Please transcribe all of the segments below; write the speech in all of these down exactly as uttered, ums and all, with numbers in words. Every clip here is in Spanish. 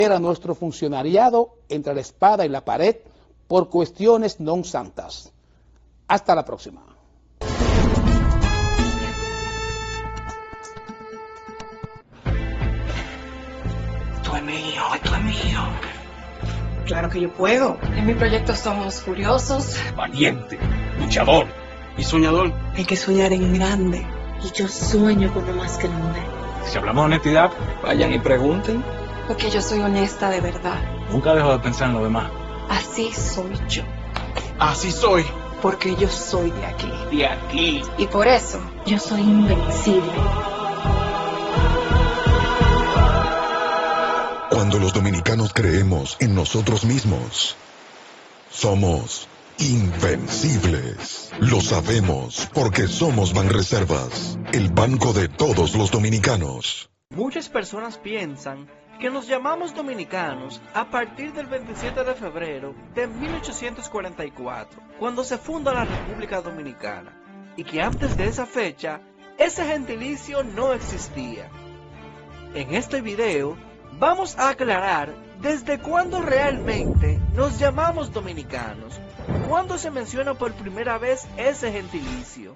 a nuestro funcionariado entre la espada y la pared por cuestiones non santas. Hasta la próxima. Esto es mío, esto es mío. Claro que yo puedo. En mi proyecto somos curiosos, Valiente, luchador y soñador. Hay que soñar en grande. Y yo sueño con lo más grande. Si hablamos de honestidad, vayan y pregunten. porque yo soy honesta de verdad. Nunca dejo de pensar en lo demás. Así soy yo, Así soy. Porque yo soy de aquí. De aquí. y por eso Yo soy invencible. Cuando los dominicanos creemos en nosotros mismos, somos invencibles. Lo sabemos porque somos Banreservas, el banco de todos los dominicanos. Muchas personas piensan que nos llamamos dominicanos a partir del veintisiete de febrero de mil ochocientos cuarenta y cuatro, cuando se funda la República Dominicana, y que antes de esa fecha, ese gentilicio no existía. En este video, vamos a aclarar desde cuándo realmente nos llamamos dominicanos, cuándo se menciona por primera vez ese gentilicio.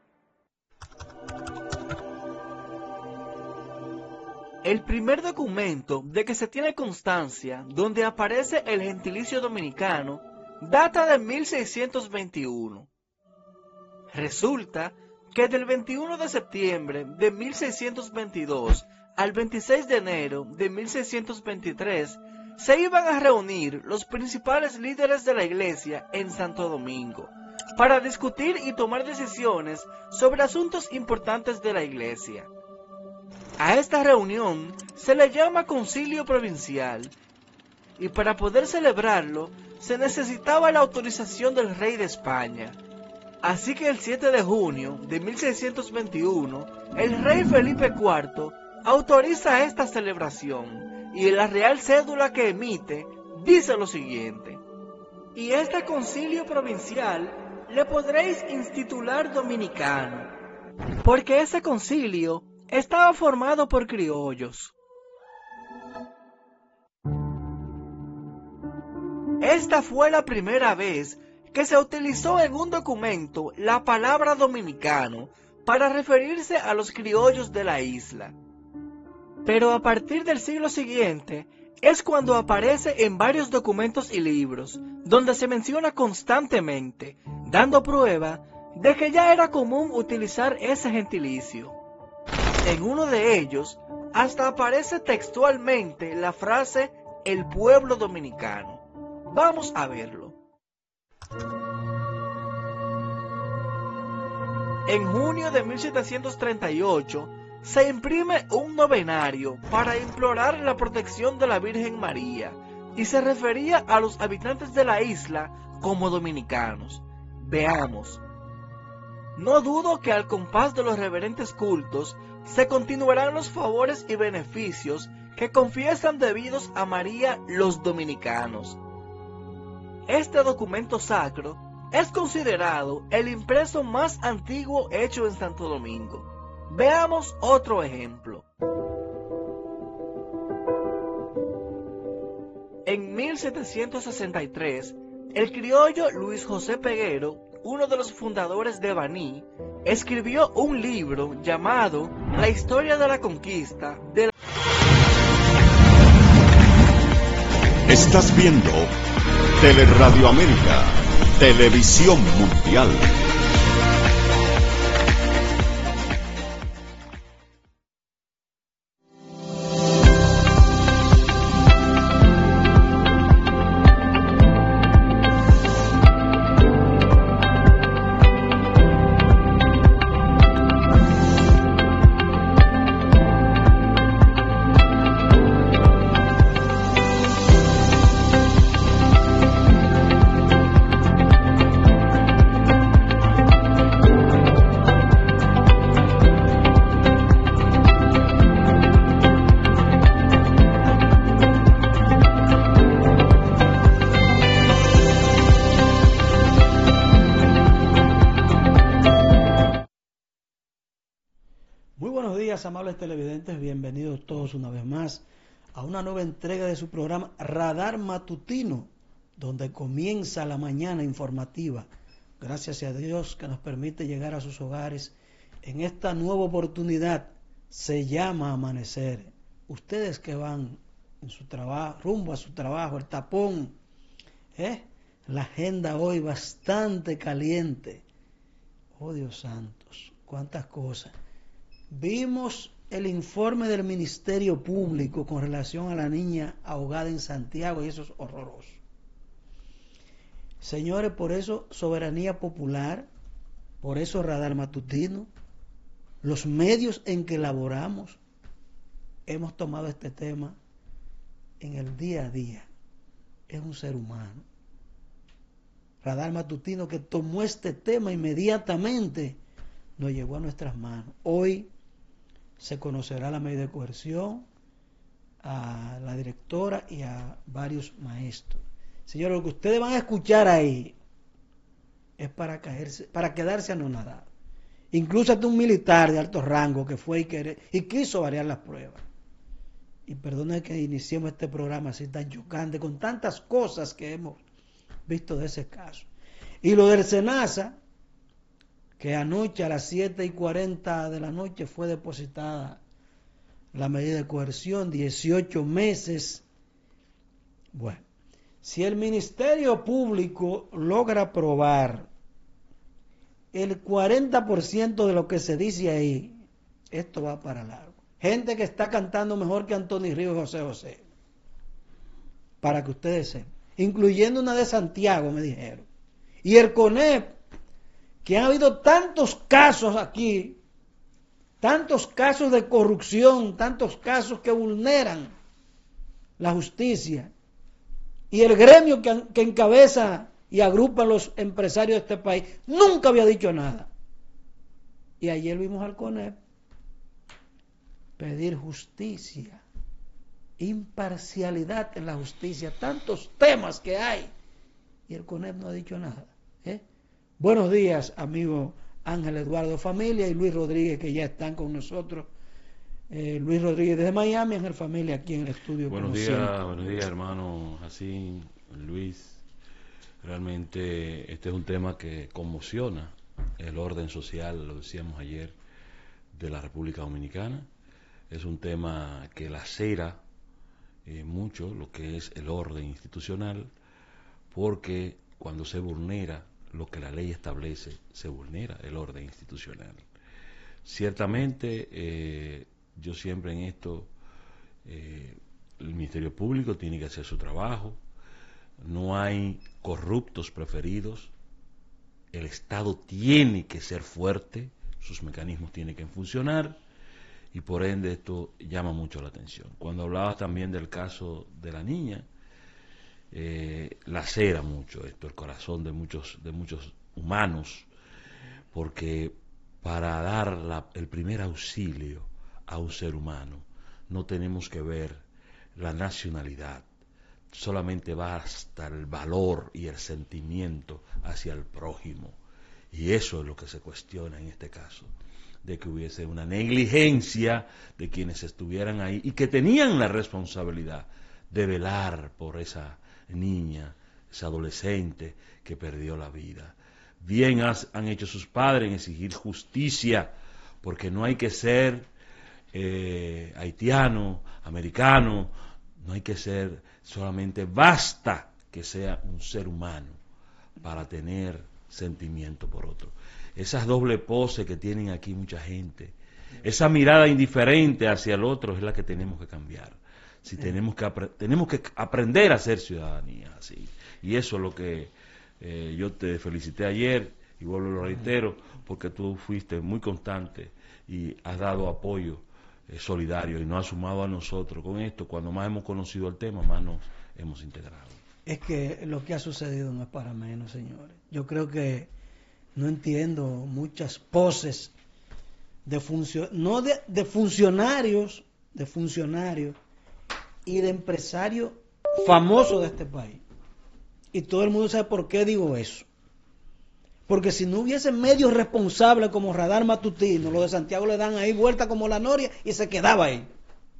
El primer documento de que se tiene constancia donde aparece el gentilicio dominicano data de mil seiscientos veintiuno. Resulta que del veintiuno de septiembre de mil seiscientos veintidós al veintiséis de enero de mil seiscientos veintitrés se iban a reunir los principales líderes de la iglesia en Santo Domingo para discutir y tomar decisiones sobre asuntos importantes de la iglesia. A esta reunión se le llama concilio provincial, y para poder celebrarlo se necesitaba la autorización del rey de España. Así que el siete de junio de mil seiscientos veintiuno, el rey Felipe cuarto autoriza esta celebración, y en la real cédula que emite dice lo siguiente: y este concilio provincial le podréis institular dominicano, porque ese concilio estaba formado por criollos. Esta fue la primera vez que se utilizó en un documento la palabra dominicano para referirse a los criollos de la isla. Pero a partir del siglo siguiente es cuando aparece en varios documentos y libros, donde se menciona constantemente, dando prueba de que ya era común utilizar ese gentilicio. En uno de ellos, hasta aparece textualmente la frase "el pueblo dominicano". Vamos a verlo. En junio de mil setecientos treinta y ocho, se imprime un novenario para implorar la protección de la Virgen María, y se refería a los habitantes de la isla como dominicanos. Veamos. No dudo que al compás de los reverentes cultos se continuarán los favores y beneficios que confiesan debidos a María los dominicanos. Este documento sacro es considerado el impreso más antiguo hecho en Santo Domingo. Veamos otro ejemplo. En mil setecientos sesenta y tres, el criollo Luis José Peguero, uno de los fundadores de Baní, escribió un libro llamado La historia de la conquista de la... Estás viendo Teleradio América, Televisión Mundial. Muy buenos días, amables televidentes, bienvenidos todos una vez más a una nueva entrega de su programa Radar Matutino, donde comienza la mañana informativa. Gracias a Dios que nos permite llegar a sus hogares en esta nueva oportunidad. Se llama Amanecer. Ustedes que van en su trabajo, rumbo a su trabajo, el tapón, ¿eh? La agenda hoy bastante caliente. Oh Dios santos, cuántas cosas. Vimos el informe del Ministerio Público con relación a la niña ahogada en Santiago y eso es horroroso. Señores, por eso Soberanía Popular, por eso Radar Matutino, los medios en que elaboramos, hemos tomado este tema en el día a día. Es un ser humano. Radar Matutino que tomó este tema inmediatamente, nos llegó a nuestras manos. Hoy se conocerá la medida de coerción a la directora y a varios maestros. Señores, lo que ustedes van a escuchar ahí es para caerse, para quedarse anonadados. Incluso hasta un militar de alto rango que fue y, querer, y quiso variar las pruebas. Y perdone que iniciemos este programa así tan chocante, con tantas cosas que hemos visto de ese caso. Y lo del SENASA, que anoche a las siete y cuarenta de la noche fue depositada la medida de coerción, dieciocho meses. Bueno, si el Ministerio Público logra probar el cuarenta por ciento de lo que se dice ahí, esto va para largo. Gente que está cantando mejor que Antonio Ríos y José José, para que ustedes sepan, incluyendo una de Santiago, me dijeron. Y el CONEP, que ha habido tantos casos aquí, tantos casos de corrupción, tantos casos que vulneran la justicia, y el gremio que, que encabeza y agrupa a los empresarios de este país, nunca había dicho nada. Y ayer vimos al CONEP pedir justicia, imparcialidad en la justicia, tantos temas que hay, y el CONEP no ha dicho nada. ¿eh? Buenos días, amigo Ángel Eduardo Familia y Luis Rodríguez, que ya están con nosotros. Eh, Luis Rodríguez desde Miami, Ángel Familia aquí en el estudio. Buenos días, siempre. buenos días, hermano Jacín, Luis. Realmente este es un tema que conmociona el orden social, lo decíamos ayer, de la República Dominicana. Es un tema que lacera eh, mucho lo que es el orden institucional, porque cuando se vulnera lo que la ley establece, se vulnera el orden institucional. Ciertamente, eh, yo siempre en esto, eh, el Ministerio Público tiene que hacer su trabajo, no hay corruptos preferidos, el Estado tiene que ser fuerte, sus mecanismos tienen que funcionar, y por ende esto llama mucho la atención. Cuando hablabas también del caso de la niña, eh, lacera mucho esto, el corazón de muchos, de muchos humanos, porque para dar la, el primer auxilio a un ser humano no tenemos que ver la nacionalidad, solamente basta el valor y el sentimiento hacia el prójimo, y eso es lo que se cuestiona en este caso, de que hubiese una negligencia de quienes estuvieran ahí y que tenían la responsabilidad de velar por esa niña, esa adolescente que perdió la vida. Bien has, han hecho sus padres en exigir justicia, porque no hay que ser eh, haitiano, americano, no hay que ser solamente, basta que sea un ser humano para tener sentimiento por otro. Esas doble poses que tienen aquí mucha gente, esa mirada indiferente hacia el otro es la que tenemos que cambiar. Si tenemos que tenemos que aprender a ser ciudadanía así. Y eso es lo que eh, yo te felicité ayer y vuelvo a lo reitero, porque tú fuiste muy constante y has dado apoyo eh, solidario y nos has sumado a nosotros con esto. Cuando más hemos conocido el tema, más nos hemos integrado. Es que lo que ha sucedido no es para menos, señores. Yo creo que no entiendo muchas poses de funcio no de, de funcionarios, de funcionarios y de empresarios famosos de este país. Y todo el mundo sabe por qué digo eso. Porque si no hubiese medios responsables como Radar Matutino, los de Santiago le dan ahí vuelta como la noria y se quedaba ahí.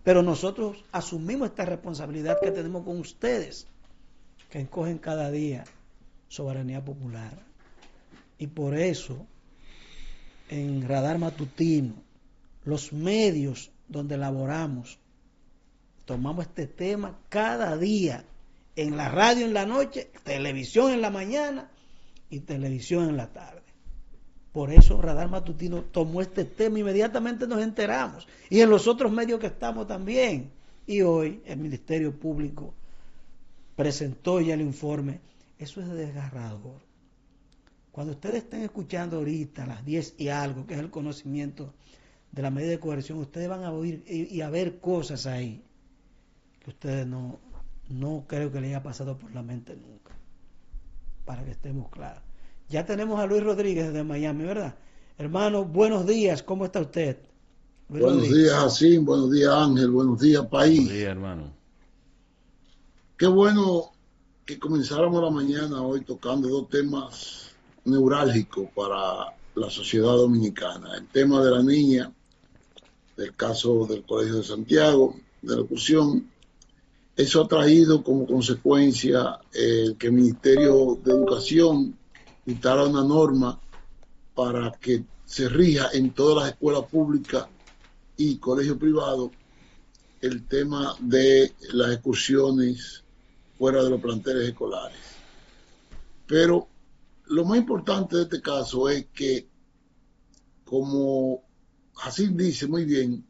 Pero nosotros asumimos esta responsabilidad que tenemos con ustedes, que encogen cada día soberanía popular. Y por eso, en Radar Matutino, los medios donde laboramos, tomamos este tema cada día, en la radio en la noche, televisión en la mañana y televisión en la tarde. Por eso Radar Matutino tomó este tema, inmediatamente nos enteramos, y en los otros medios que estamos también. Y hoy el Ministerio Público presentó ya el informe. Eso es desgarrador. Cuando ustedes estén escuchando ahorita a las diez y algo, que es el conocimiento de la medida de coerción, ustedes van a oír y, y a ver cosas ahí que ustedes no, no creo que les haya pasado por la mente nunca, para que estemos claros. Ya tenemos a Luis Rodríguez desde Miami, ¿verdad? Hermano, buenos días, ¿cómo está usted? Luis buenos Rodríguez. días, Jacín, buenos días, Ángel, buenos días, país. Buenos días, hermano. Qué bueno que comenzáramos la mañana hoy tocando dos temas neurálgicos para la sociedad dominicana. El tema de la niña, del caso del Colegio de Santiago, de la ejecución. Eso ha traído como consecuencia eh, que el Ministerio de Educación dictara una norma para que se rija en todas las escuelas públicas y colegios privados el tema de las excursiones fuera de los planteles escolares. Pero lo más importante de este caso es que, como así dice muy bien,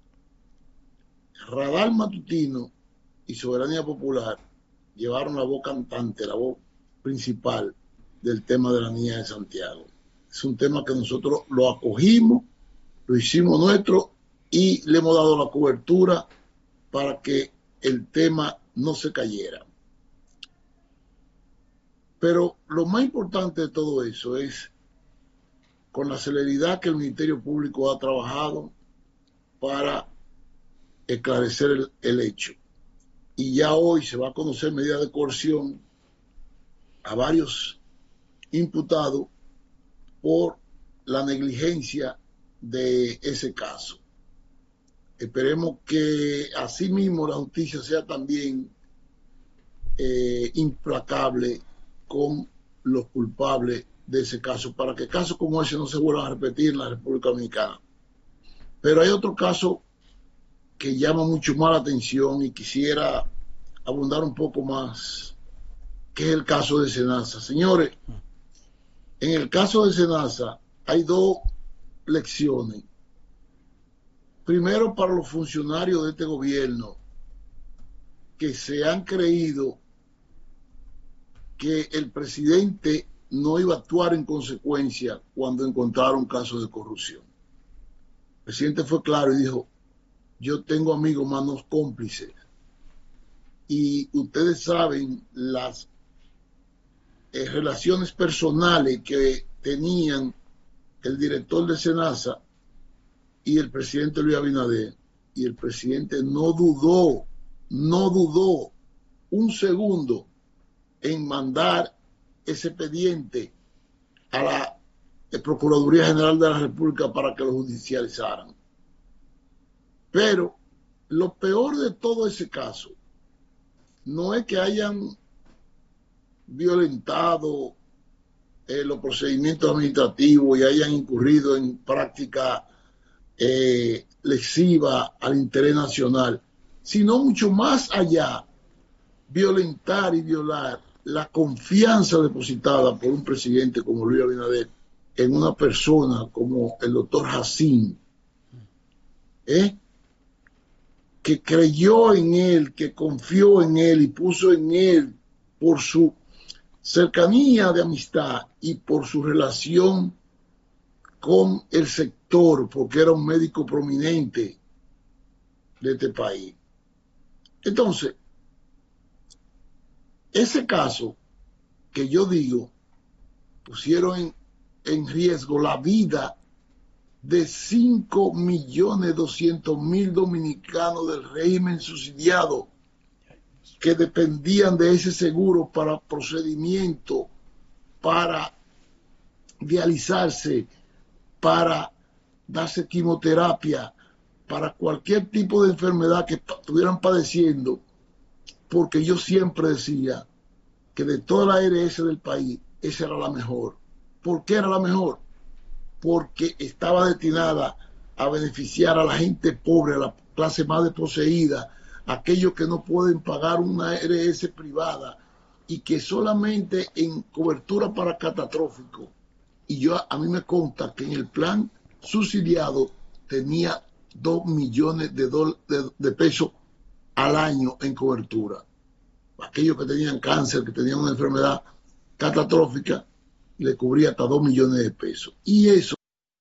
Radar Matutino y Soberanía Popular llevaron la voz cantante, la voz principal del tema de la niña de Santiago. Es un tema que nosotros lo acogimos, lo hicimos nuestro y le hemos dado la cobertura para que el tema no se cayera. Pero lo más importante de todo eso es con la celeridad que el Ministerio Público ha trabajado para esclarecer el, el hecho. Y ya hoy se va a conocer medida de coerción a varios imputados por la negligencia de ese caso. Esperemos que asimismo la justicia sea también eh, implacable con los culpables de ese caso, para que casos como ese no se vuelvan a repetir en la República Dominicana. Pero hay otro caso que llama mucho más la atención y quisiera abundar un poco más, que es el caso de Senasa. Señores, en el caso de Senasa hay dos lecciones. Primero, para los funcionarios de este gobierno que se han creído que el presidente no iba a actuar en consecuencia cuando encontraron casos de corrupción. El presidente fue claro y dijo: yo tengo amigos manos cómplices. Y ustedes saben las eh, relaciones personales que tenían el director de Senasa y el presidente Luis Abinader. Y el presidente no dudó, no dudó un segundo en mandar ese expediente a la eh, Procuraduría General de la República para que lo judicializaran. Pero lo peor de todo ese caso no es que hayan violentado eh, los procedimientos administrativos y hayan incurrido en práctica eh, lesiva al interés nacional, sino mucho más allá, violentar y violar la confianza depositada por un presidente como Luis Abinader en una persona como el doctor Jacín, ¿eh? que creyó en él, que confió en él y puso en él por su cercanía de amistad y por su relación con el sector, porque era un médico prominente de este país. Entonces, ese caso que yo digo, pusieron en, en riesgo la vida de cinco millones doscientos mil dominicanos del régimen subsidiado que dependían de ese seguro para procedimiento, para dializarse, para darse quimioterapia, para cualquier tipo de enfermedad que estuvieran padeciendo, porque yo siempre decía que de toda la A R S del país, esa era la mejor. ¿Por qué era la mejor? Porque estaba destinada a beneficiar a la gente pobre, a la clase más desposeída, aquellos que no pueden pagar una A R S privada y que solamente en cobertura para catastrófico. Y yo a mí me consta que en el plan subsidiado tenía dos millones de, de, de pesos al año en cobertura. Aquellos que tenían cáncer, que tenían una enfermedad catastrófica, le cubría hasta dos millones de pesos. Y eso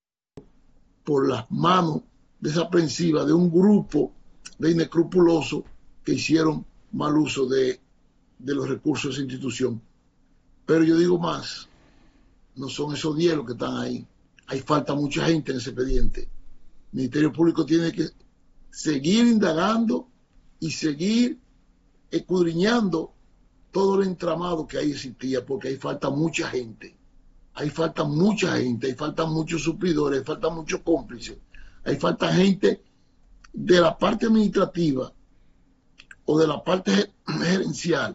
por las manos desaprensivas de un grupo de inescrupulosos que hicieron mal uso de, de los recursos de esa institución. Pero yo digo más, no son esos diez los que están ahí. Hay falta mucha gente en ese expediente. El Ministerio Público tiene que seguir indagando y seguir escudriñando todo el entramado que ahí existía, porque ahí falta mucha gente. Ahí falta mucha gente, ahí faltan muchos suplidores, ahí falta muchos cómplices, ahí falta gente de la parte administrativa o de la parte gerencial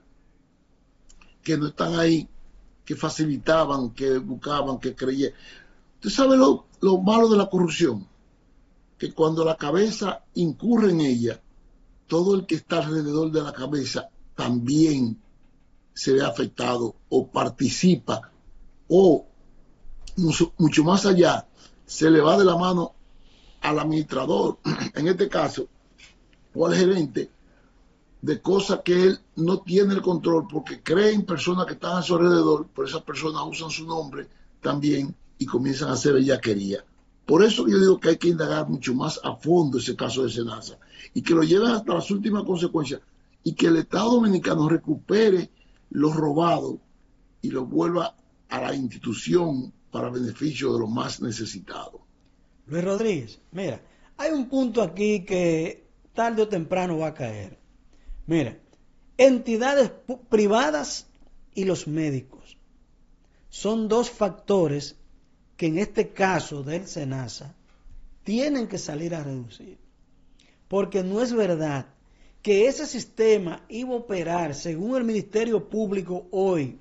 que no están ahí, que facilitaban, que buscaban, que creían. ¿Usted sabe lo, lo malo de la corrupción? Que cuando la cabeza incurre en ella, todo el que está alrededor de la cabeza también se ve afectado o participa o mucho, mucho más allá, se le va de la mano al administrador, en este caso, o al gerente, de cosas que él no tiene el control porque cree en personas que están a su alrededor, pero esas personas usan su nombre también y comienzan a hacer bellaquería. Por eso yo digo que hay que indagar mucho más a fondo ese caso de Senasa y que lo lleven hasta las últimas consecuencias y que el Estado Dominicano recupere lo robado y lo vuelva a la institución para beneficio de los más necesitados. Luis Rodríguez, mira, hay un punto aquí que tarde o temprano va a caer. Mira, entidades privadas y los médicos son dos factores que en este caso del Senasa tienen que salir a reducir. Porque no es verdad que ese sistema iba a operar, según el Ministerio Público hoy,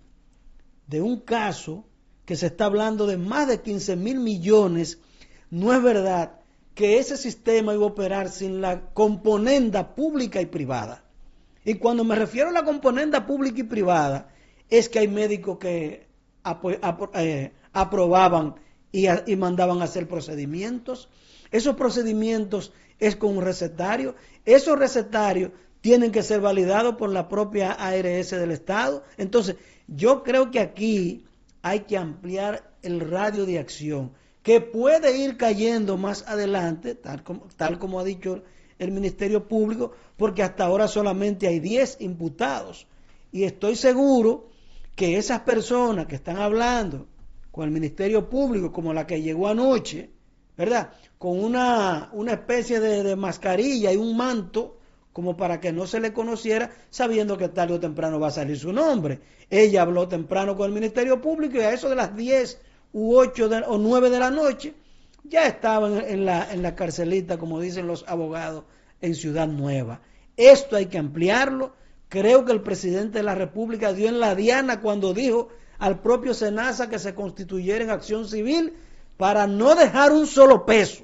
de un caso que se está hablando de más de quince mil millones, no es verdad que ese sistema iba a operar sin la componenda pública y privada. Y cuando me refiero a la componenda pública y privada, es que hay médicos que apro apro eh, aprobaban y, a y mandaban a hacer procedimientos. Esos procedimientos es con un recetario. Esos recetarios tienen que ser validados por la propia A R S del Estado. Entonces, yo creo que aquí hay que ampliar el radio de acción, que puede ir cayendo más adelante, tal como, tal como ha dicho el Ministerio Público, porque hasta ahora solamente hay diez imputados. Y estoy seguro que esas personas que están hablando con el Ministerio Público, como la que llegó anoche, ¿verdad?, con una, una especie de, de mascarilla y un manto, como para que no se le conociera, sabiendo que tarde o temprano va a salir su nombre. Ella habló temprano con el Ministerio Público y a eso de las diez u ocho de, o nueve de la noche ya estaba en, en, la, en la carcelita, como dicen los abogados, en Ciudad Nueva. Esto hay que ampliarlo. Creo que el presidente de la República dio en la diana cuando dijo al propio Senasa que se constituyera en acción civil para no dejar un solo peso.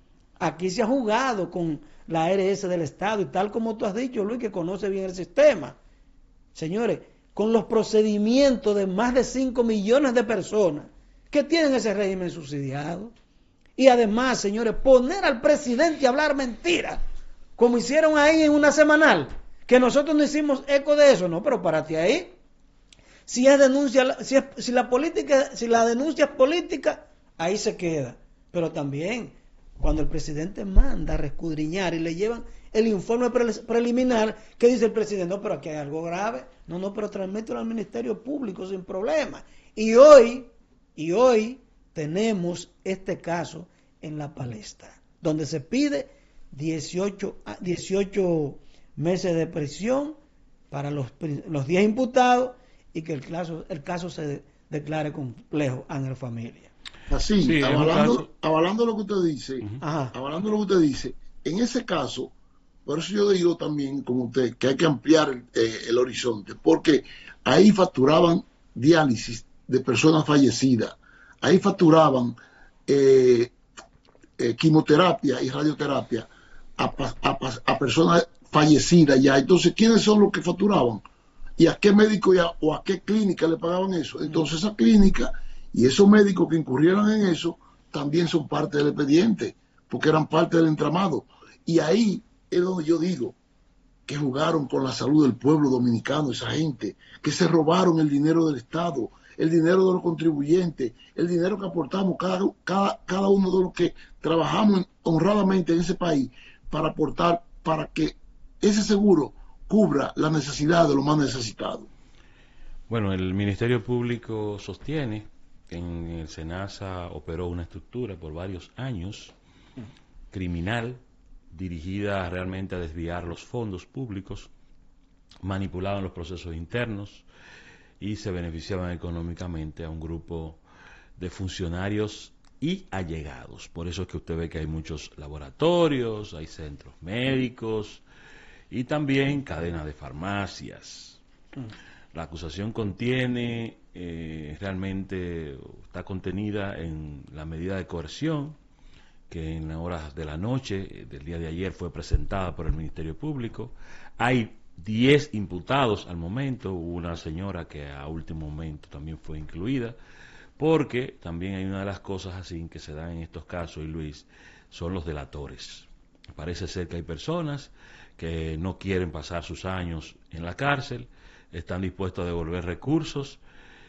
Aquí se ha jugado con la A R S del Estado y tal como tú has dicho, Luis, que conoce bien el sistema. Señores, con los procedimientos de más de cinco millones de personas que tienen ese régimen subsidiado. Y además, señores, poner al presidente a hablar mentiras, como hicieron ahí en una semanal, que nosotros no hicimos eco de eso, no, pero párate ahí. Si es denuncia, si, es, si la política, si la denuncia es política, ahí se queda. Pero también, cuando el presidente manda a reescudriñar y le llevan el informe pre preliminar, que dice el presidente, no, pero aquí hay algo grave, no, no, pero transmítelo al Ministerio Público sin problema. Y hoy, y hoy tenemos este caso en la palestra, donde se pide dieciocho meses de prisión para los, los diez imputados y que el caso, el caso se de, declare complejo en la familia. Así, sí, avalando, caso... avalando lo que usted dice, uh-huh. avalando lo que usted dice, en ese caso, por eso yo digo también, como usted, que hay que ampliar el, eh, el horizonte, porque ahí facturaban diálisis de personas fallecidas, ahí facturaban eh, eh, quimioterapia y radioterapia a, a, a personas fallecidas ya. Entonces, ¿quiénes son los que facturaban? ¿Y a qué médico y a, o a qué clínica le pagaban eso? Entonces, esa clínica y esos médicos que incurrieron en eso también son parte del expediente, porque eran parte del entramado. Y ahí es donde yo digo que jugaron con la salud del pueblo dominicano, esa gente, que se robaron el dinero del Estado, el dinero de los contribuyentes, el dinero que aportamos cada, cada, cada uno de los que trabajamos honradamente en ese país para aportar, para que ese seguro cubra la necesidad de los más necesitados. Bueno, el Ministerio Público sostiene que en el SENASA operó una estructura por varios años criminal dirigida realmente a desviar los fondos públicos, manipulaban los procesos internos y se beneficiaban económicamente a un grupo de funcionarios y allegados. Por eso es que usted ve que hay muchos laboratorios, hay centros médicos y también cadenas de farmacias. La acusación contiene, eh, realmente está contenida en la medida de coerción que en las horas de la noche del día de ayer fue presentada por el Ministerio Público. Hay diez imputados al momento, hubo una señora que a último momento también fue incluida, porque también hay una de las cosas así que se dan en estos casos, y Luis, son los delatores. Parece ser que hay personas que no quieren pasar sus años en la cárcel, están dispuestos a devolver recursos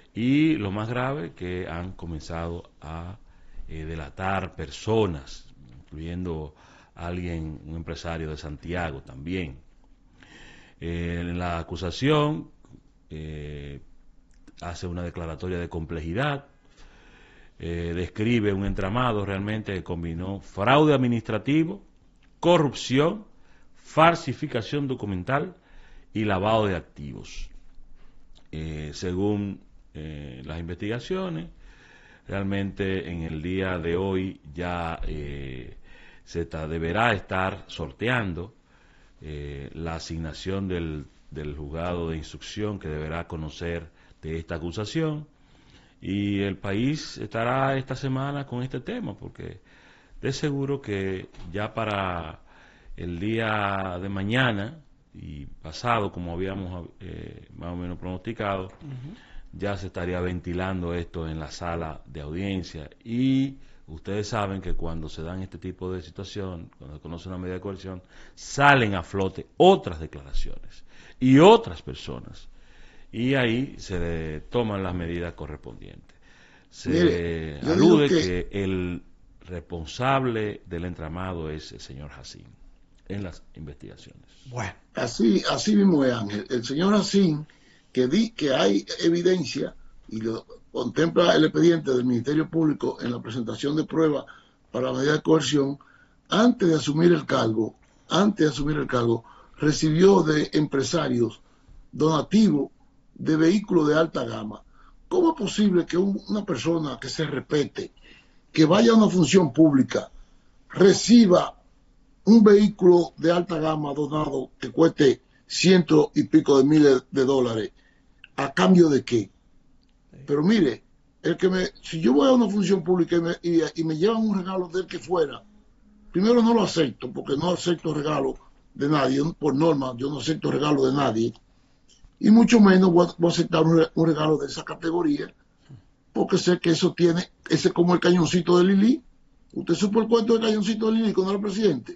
y lo más grave, que han comenzado a eh, delatar personas, incluyendo a alguien, un empresario de Santiago también. Eh, en la acusación eh, hace una declaratoria de complejidad, eh, describe un entramado realmente que combinó fraude administrativo, corrupción, falsificación documental y lavado de activos. Eh, según eh, las investigaciones, realmente en el día de hoy ya eh, se ta, deberá estar sorteando eh, la asignación del, del juzgado de instrucción que deberá conocer de esta acusación, y el país estará esta semana con este tema, porque de seguro que ya para el día de mañana y pasado, como habíamos eh, más o menos pronosticado, uh-huh, ya se estaría ventilando esto en la sala de audiencia. Y ustedes saben que cuando se dan este tipo de situación, cuando se conoce una medida de coerción, salen a flote otras declaraciones y otras personas, y ahí se le toman las medidas correspondientes. Se Mire, alude que... que el responsable del entramado es el señor Jacín en las investigaciones. Bueno, así, así mismo es, Ángel. El señor Jacín, que di que hay evidencia y lo contempla el expediente del Ministerio Público en la presentación de pruebas para la medida de coerción, antes de asumir el cargo, antes de asumir el cargo, recibió de empresarios donativos de vehículos de alta gama. ¿Cómo es posible que un, una persona que se respete, que vaya a una función pública, reciba un vehículo de alta gama donado que cueste ciento y pico de miles de dólares? ¿A cambio de qué? Pero mire, el que me, si yo voy a una función pública y me, y, y me llevan un regalo del que fuera, primero no lo acepto, porque no acepto regalo de nadie, por norma yo no acepto regalo de nadie, y mucho menos voy a, voy a aceptar un, un regalo de esa categoría, porque sé que eso tiene, ese es como el cañoncito de Lili. ¿Usted supo el cuento del cañoncito de Lili cuando era presidente?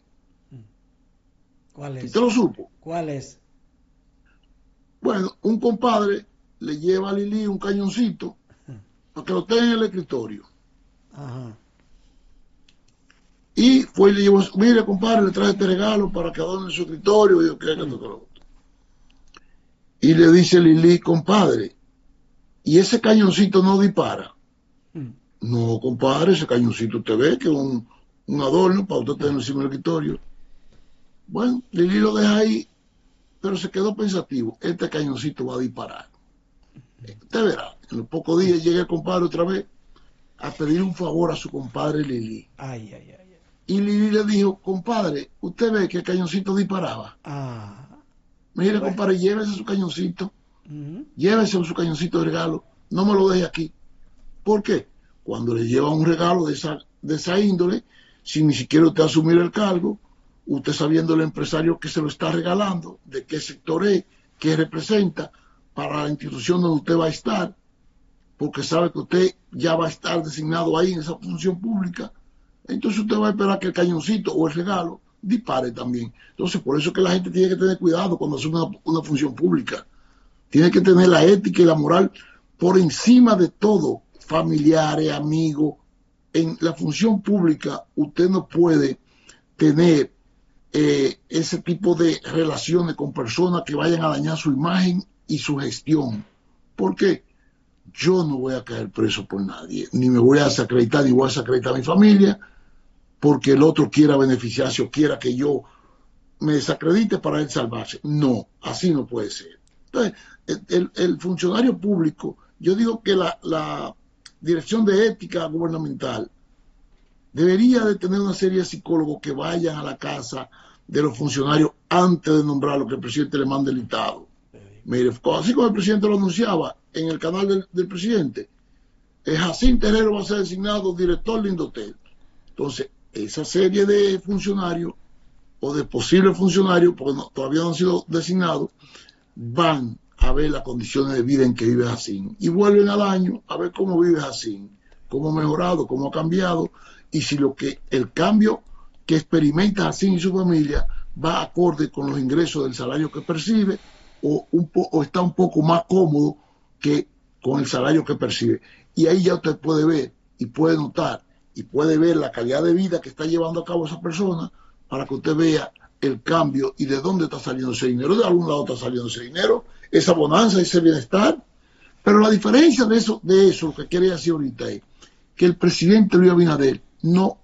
¿Cuál es? ¿Usted lo supo? ¿Cuál es? Bueno, un compadre le lleva a Lili un cañoncito para que lo tenga en el escritorio. Ajá. Y fue y le llevó, mire compadre, le traje este regalo para que adorne su escritorio, y yo creo que todo lo otro. Y le dice Lili, compadre, ¿y ese cañoncito no dispara? Mm. No, compadre, ese cañoncito usted ve que es un, un adorno para usted tenerlo encima del escritorio. Bueno, Lili lo deja ahí, pero se quedó pensativo. Este cañoncito va a disparar. Usted verá, en los pocos días llega el compadre otra vez a pedir un favor a su compadre Lili. Ay, ay, ay. Y Lili le dijo, compadre, usted ve que el cañoncito disparaba. Ah. Mire, Bueno. compadre, llévese su cañoncito. Ujú. Llévese su cañoncito de regalo. No me lo deje aquí. ¿Por qué? Cuando le lleva un regalo de esa, de esa índole, sin ni siquiera usted asumir el cargo, usted sabiendo el empresario que se lo está regalando, de qué sector es, qué representa para la institución donde usted va a estar, porque sabe que usted ya va a estar designado ahí en esa función pública, entonces usted va a esperar que el cañoncito o el regalo dispare también. Entonces, por eso es que la gente tiene que tener cuidado cuando asume una, una función pública. Tiene que tener la ética y la moral por encima de todo, familiares, amigos. En la función pública usted no puede tener eh, ese tipo de relaciones con personas que vayan a dañar su imagen y su gestión. ¿Por qué? Yo no voy a caer preso por nadie, ni me voy a desacreditar, ni voy a desacreditar a mi familia, porque el otro quiera beneficiarse o quiera que yo me desacredite para él salvarse. No, así no puede ser. Entonces, el, el, el funcionario público, yo digo que la, la Dirección de Ética Gubernamental debería de tener una serie de psicólogos que vayan a la casa de los funcionarios antes de nombrarlo, que el presidente le mande el listado. Mire, así como el presidente lo anunciaba en el canal del, del presidente, el Jacinto Herrero va a ser designado director de Indotel. Entonces, esa serie de funcionarios o de posibles funcionarios, porque no, todavía no han sido designados, van a ver las condiciones de vida en que vive Jacinto y vuelven al año a ver cómo vive Jacinto, cómo ha mejorado, cómo ha cambiado, y si lo que el cambio que experimenta Jacinto y su familia va acorde con los ingresos del salario que percibe o, un po o está un poco más cómodo que con el salario que percibe. Y ahí ya usted puede ver y puede notar y puede ver la calidad de vida que está llevando a cabo esa persona para que usted vea el cambio y de dónde está saliendo ese dinero. De algún lado está saliendo ese dinero, esa bonanza, ese bienestar. Pero la diferencia de eso, de eso, lo que quiere decir ahorita es que el presidente Luis Abinader no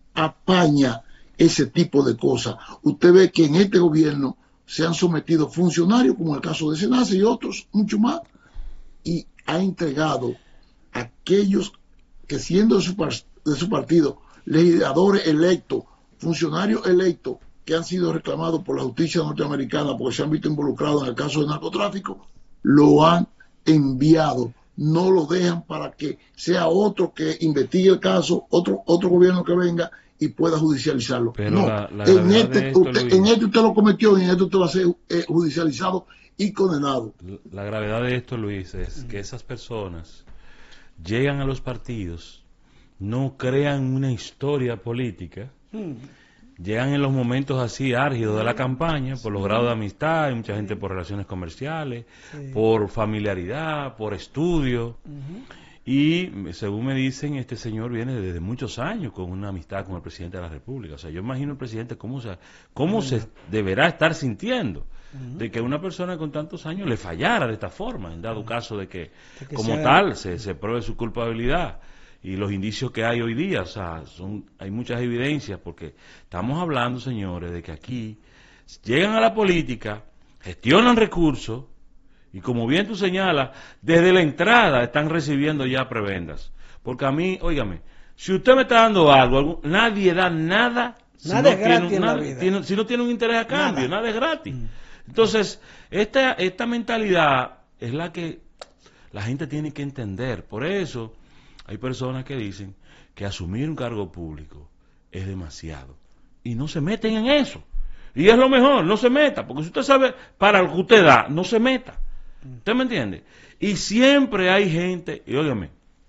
apaña ese tipo de cosas. Usted ve que en este gobierno se han sometido funcionarios, como el caso de Senasa y otros, mucho más, y ha entregado a aquellos que siendo de su, de su partido, legisladores electos, funcionarios electos, que han sido reclamados por la justicia norteamericana porque se han visto involucrados en el caso de narcotráfico, lo han enviado. No lo dejan para que sea otro que investigue el caso, otro otro gobierno que venga y pueda judicializarlo. Pero no, la, la en, este, esto, usted, en este usted lo cometió y en este usted va a ser eh, judicializado y condenado. La gravedad de esto, Luis, es que esas personas llegan a los partidos, no crean una historia política, llegan en los momentos así álgidos de la campaña, por los grados de amistad, hay mucha gente por relaciones comerciales, sí, por familiaridad, por estudio, uh-huh. Y según me dicen, este señor viene desde muchos años con una amistad con el presidente de la República. O sea, yo imagino el presidente cómo se, cómo uh-huh. se deberá estar sintiendo uh-huh. de que una persona con tantos años le fallara de esta forma, en dado uh-huh. caso de que, de que como tal, se, se pruebe su culpabilidad. Y los indicios que hay hoy día, o sea, son, hay muchas evidencias, porque estamos hablando, señores, de que aquí llegan a la política, gestionan recursos, y como bien tú señalas, desde la entrada están recibiendo ya prebendas. Porque a mí, óigame, si usted me está dando algo, algo nadie da nada, si nada no es gratis tiene, en nada, la vida. Tiene, si no tiene un interés a cambio, nada, nada es gratis. Mm. Entonces, esta, esta mentalidad es la que la gente tiene que entender. Por eso hay personas que dicen que asumir un cargo público es demasiado y no se meten en eso. Y es lo mejor, no se meta, porque si usted sabe para lo que usted da, no se meta. ¿Usted me entiende? Y siempre hay gente, y óigame,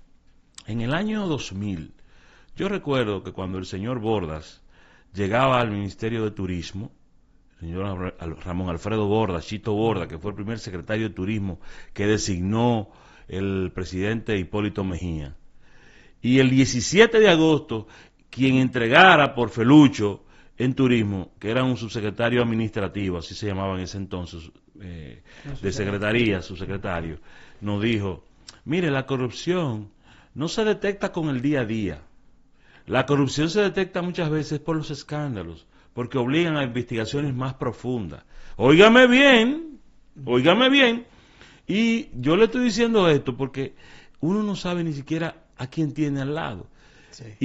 en el año dos mil, yo recuerdo que cuando el señor Bordas llegaba al Ministerio de Turismo, el señor Ramón Alfredo Bordas, Chito Bordas, que fue el primer secretario de Turismo que designó el presidente Hipólito Mejía, y el diecisiete de agosto, quien entregara por Felucho en Turismo, que era un subsecretario administrativo, así se llamaba en ese entonces, eh, de secretaría, subsecretario, nos dijo, mire, la corrupción no se detecta con el día a día, la corrupción se detecta muchas veces por los escándalos, porque obligan a investigaciones más profundas. Óigame bien, óigame bien, y yo le estoy diciendo esto porque uno no sabe ni siquiera a quién tiene al lado. Sí. Y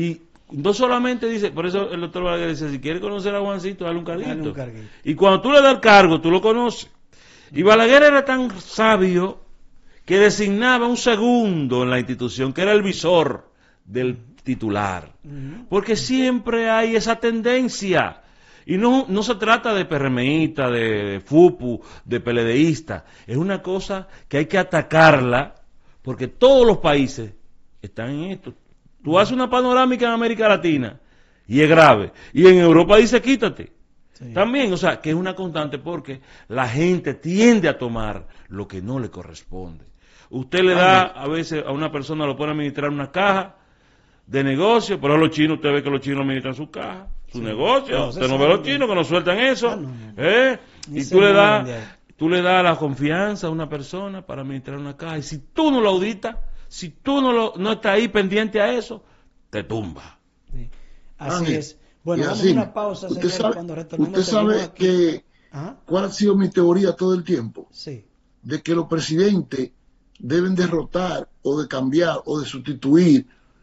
no solamente dice, por eso el doctor Balaguer dice, si quiere conocer a Juancito, dale un carguito. Dale un carguito. Y cuando tú le das el cargo, tú lo conoces. Y Balaguer era tan sabio que designaba un segundo en la institución, que era el visor del titular. Porque siempre hay esa tendencia. Y no, no se trata de PRMista, de FUPU, de PLDista. Es una cosa que hay que atacarla, porque todos los países están en esto. Tú haces una panorámica en América Latina y es grave. Y en Europa dice quítate. Sí. También, o sea, que es una constante porque la gente tiende a tomar lo que no le corresponde. Usted le da a veces a una persona, lo pone a administrar una caja de negocio, pero a los chinos, usted ve que los chinos administran su caja, su sí. negocio, no, usted no ve a los chinos que no sueltan eso, ah, no, no. ¿Eh? y tú le das tú le das la confianza a una persona para administrar una caja, y si tú no lo auditas, si tú no lo, no estás ahí pendiente a eso, te tumba. Sí. Así Ángel, es. Bueno, vamos así, a una pausa, usted señor, sabe, cuando retornemos. Usted sabe que, ¿ah? ¿Cuál ha sido mi teoría todo el tiempo? Sí. De que los presidentes deben derrotar o de cambiar o de sustituir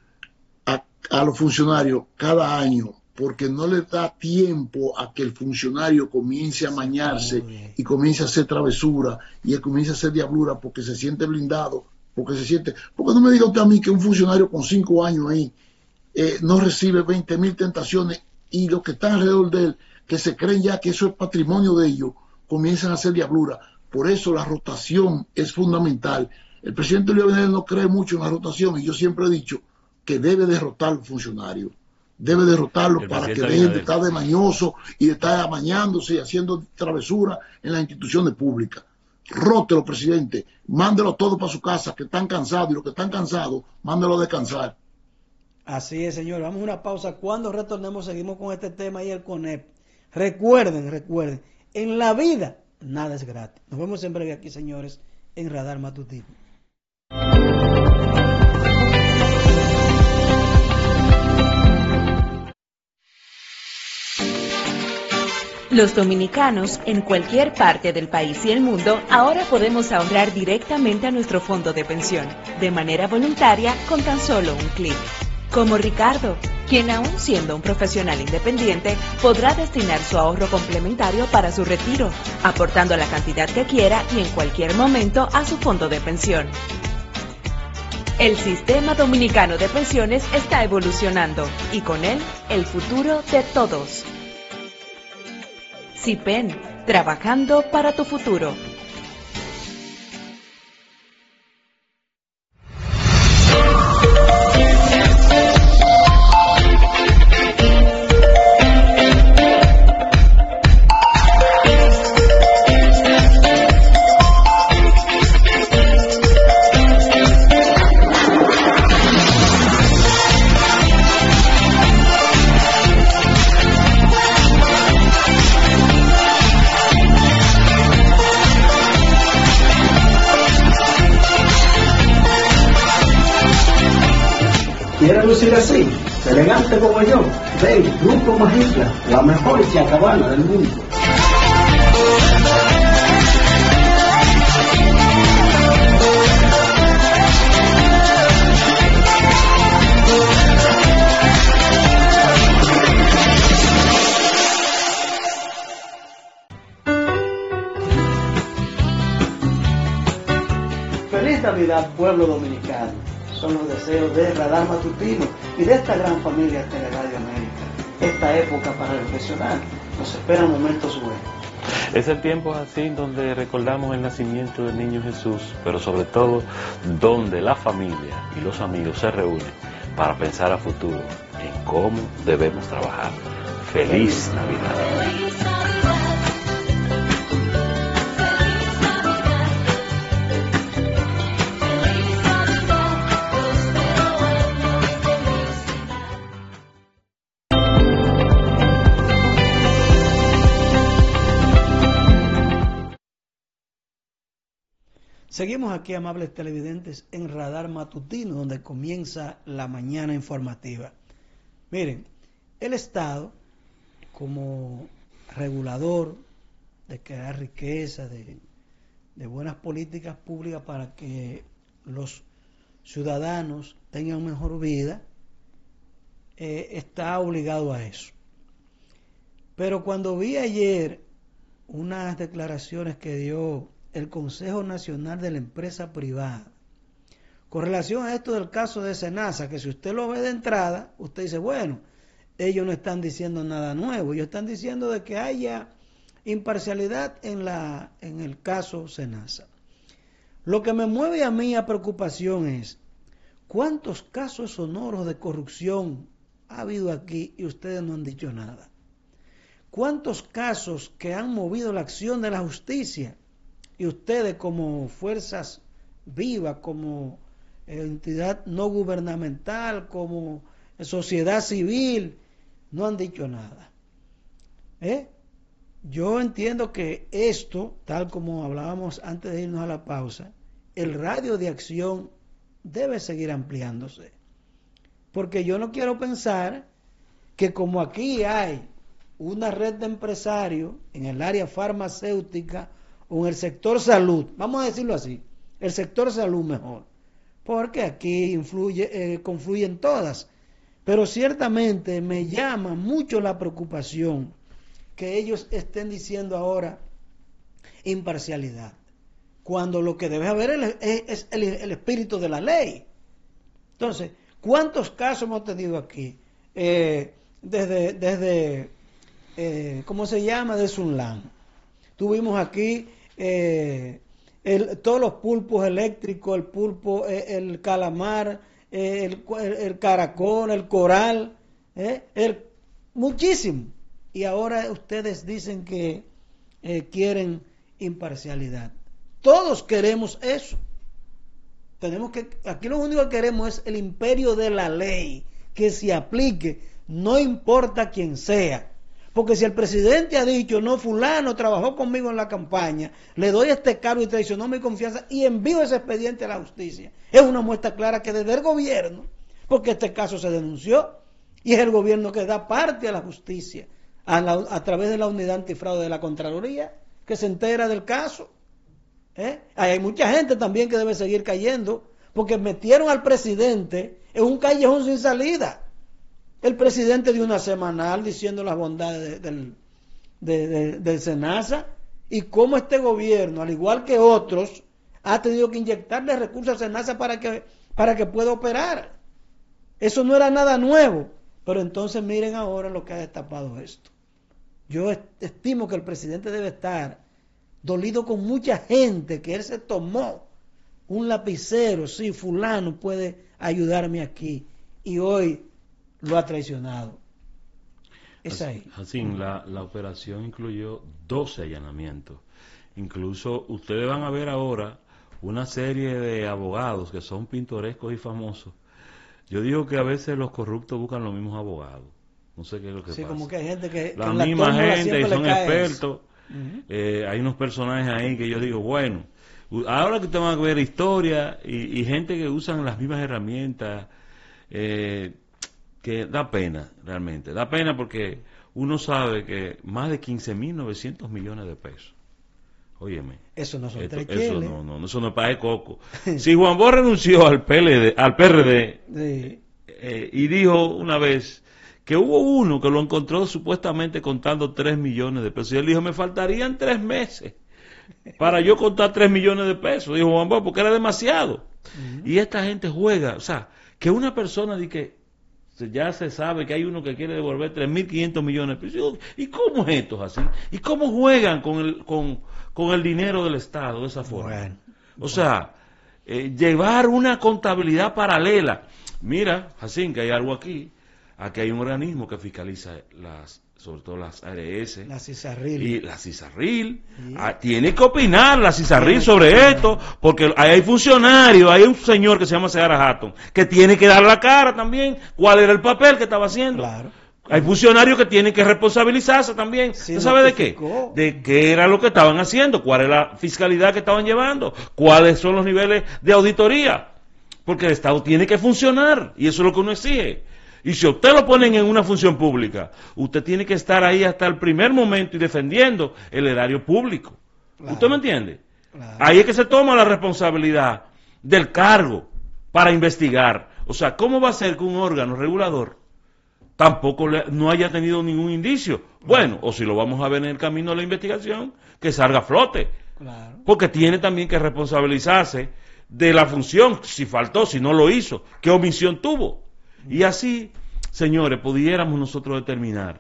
a, a los funcionarios cada año, porque no le da tiempo a que el funcionario comience a mañarse y comience a hacer travesura y comience a hacer diablura porque se siente blindado, porque se siente... Porque no me diga usted a mí que un funcionario con cinco años ahí eh, no recibe veinte mil tentaciones y los que están alrededor de él, que se creen ya que eso es patrimonio de ellos, comienzan a hacer diablura. Por eso la rotación es fundamental. El presidente Luis Abinader no cree mucho en la rotación y yo siempre he dicho que debe derrotar a los funcionarios. Debe derrotarlos para que dejen de estar de mañoso y de estar amañándose y haciendo travesura en las instituciones públicas. Rótelo, presidente. Mándelo todo para su casa, que están cansados, y los que están cansados, mándelo a descansar. Así es, señor. Vamos a una pausa. Cuando retornemos, seguimos con este tema y el CONEP. Recuerden, recuerden, en la vida nada es gratis. Nos vemos en breve aquí, señores, en Radar Matutino. Los dominicanos en cualquier parte del país y el mundo ahora podemos ahorrar directamente a nuestro fondo de pensión, de manera voluntaria con tan solo un clic. Como Ricardo, quien aún siendo un profesional independiente podrá destinar su ahorro complementario para su retiro, aportando la cantidad que quiera y en cualquier momento a su fondo de pensión. El sistema dominicano de pensiones está evolucionando y con él el futuro de todos. SIPEN, trabajando para tu futuro. ¿Quiere lucir así, elegante como yo? Ven, Grupo Magistla, la mejor chacabana del mundo. Feliz Navidad, pueblo dominicano. Son los deseos de Radar Matutino y de esta gran familia Teleradio América. Esta época para reflexionar, nos esperan momentos buenos. Es el tiempo así donde recordamos el nacimiento del niño Jesús, pero sobre todo donde la familia y los amigos se reúnen para pensar a futuro en cómo debemos trabajar. ¡Feliz Navidad! Seguimos aquí, amables televidentes, en Radar Matutino, donde comienza la mañana informativa. Miren, el Estado, como regulador de crear riqueza, de, de buenas políticas públicas para que los ciudadanos tengan mejor vida, eh, está obligado a eso. Pero cuando vi ayer unas declaraciones que dio el Consejo Nacional de la Empresa Privada con relación a esto del caso de Senasa, que si usted lo ve de entrada, usted dice, bueno, ellos no están diciendo nada nuevo, ellos están diciendo de que haya imparcialidad en, la, en el caso Senasa. Lo que me mueve a mí a preocupación es cuántos casos sonoros de corrupción ha habido aquí y ustedes no han dicho nada. ¿Cuántos casos que han movido la acción de la justicia y ustedes como fuerzas vivas, como entidad no gubernamental, como sociedad civil, no han dicho nada? ¿Eh? Yo entiendo que esto, tal como hablábamos antes de irnos a la pausa, el radio de acción debe seguir ampliándose. Porque yo no quiero pensar que como aquí hay una red de empresarios en el área farmacéutica o en el sector salud, vamos a decirlo así, el sector salud mejor, porque aquí influye, eh, confluyen todas, pero ciertamente me llama mucho la preocupación que ellos estén diciendo ahora imparcialidad, cuando lo que debe haber es, es el, el espíritu de la ley. Entonces, ¿cuántos casos hemos tenido aquí? Eh, desde, desde eh, ¿cómo se llama? De Sunlan. Tuvimos aquí eh, el, todos los pulpos eléctricos, el pulpo, eh, el calamar, eh, el, el, el caracol, el coral, eh, el, muchísimo. Y ahora ustedes dicen que eh, quieren imparcialidad. Todos queremos eso. Tenemos que, aquí lo único que queremos es el imperio de la ley, que se aplique, no importa quién sea. Porque si el presidente ha dicho, no, fulano trabajó conmigo en la campaña, le doy este cargo y traicionó mi confianza y envío ese expediente a la justicia, es una muestra clara que desde el gobierno, porque este caso se denunció, y es el gobierno que da parte a la justicia, a, la, a través de la unidad antifraude de la Contraloría, que se entera del caso. ¿Eh? Hay mucha gente también que debe seguir cayendo, porque metieron al presidente en un callejón sin salida. El presidente dio una semanal diciendo las bondades de, del, de, de, del Senasa, y cómo este gobierno, al igual que otros, ha tenido que inyectarle recursos a Senasa para que, para que pueda operar. Eso no era nada nuevo, pero entonces miren ahora lo que ha destapado esto. Yo estimo que el presidente debe estar dolido con mucha gente, que él se tomó un lapicero, sí, fulano puede ayudarme aquí, y hoy lo ha traicionado. Es ahí. Así, la, la operación incluyó doce allanamientos. Incluso ustedes van a ver ahora una serie de abogados que son pintorescos y famosos. Yo digo que a veces los corruptos buscan los mismos abogados. No sé qué es lo que sí, pasa. Como que hay gente que... La que misma la gente y son expertos. Uh-huh. Eh, hay unos personajes ahí que yo digo, bueno, ahora que usted va a ver historia y, y gente que usan las mismas herramientas, eh, que da pena, realmente. Da pena porque uno sabe que más de quince mil novecientos millones de pesos. Óyeme. Eso no son esto, tres Eso cheles. no, no, eso no es para el coco. Si Juan Bosch renunció al P L D, al P R D, sí. eh, y dijo una vez que hubo uno que lo encontró supuestamente contando tres millones de pesos. Y él dijo, me faltarían tres meses para yo contar tres millones de pesos. Dijo Juan Bosch, porque era demasiado. Uh-huh. Y esta gente juega, o sea, que una persona dice que ya se sabe que hay uno que quiere devolver tres mil quinientos millones de pesos. ¿Y cómo es esto así? ¿Y cómo juegan con el, con, con el dinero del Estado de esa forma? Bueno, o bueno. sea, eh, llevar una contabilidad paralela. Mira, Jacín, que hay algo aquí. Aquí hay un organismo que fiscaliza las, sobre todo las A R S. La CISARRIL. Y la CISARRIL. Sí. Ah, tiene que opinar la CISARRIL sobre opinar. esto, porque hay funcionarios, hay un señor que se llama Seara Hatton, que tiene que dar la cara también, cuál era el papel que estaba haciendo. Claro. Hay funcionarios que tienen que responsabilizarse también. ¿Usted sabe de qué? De qué era lo que estaban haciendo, cuál era la fiscalidad que estaban llevando, cuáles son los niveles de auditoría. Porque el Estado tiene que funcionar, y eso es lo que uno exige. Y si usted lo ponen en una función pública, usted tiene que estar ahí hasta el primer momento y defendiendo el erario público. Claro. ¿Usted me entiende? Claro. Ahí es que se toma la responsabilidad del cargo para investigar. O sea, ¿cómo va a ser que un órgano regulador tampoco le, no haya tenido ningún indicio. Bueno, o si lo vamos a ver en el camino de la investigación, que salga a flote. Claro. Porque tiene también que responsabilizarse de la función, si faltó, si no lo hizo, qué omisión tuvo. Y así, señores, pudiéramos nosotros determinar